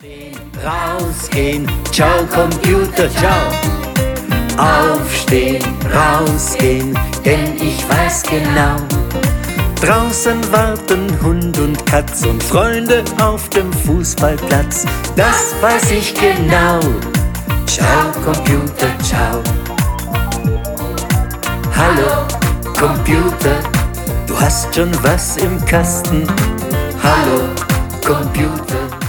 Rausgehen, ciao Computer, ciao. Aufstehen, rausgehen, denn ich weiß genau, draußen warten Hund und Katz und Freunde auf dem Fußballplatz. Das weiß ich genau. Ciao Computer, ciao. Hallo Computer, du hast schon was im Kasten. Hallo Computer.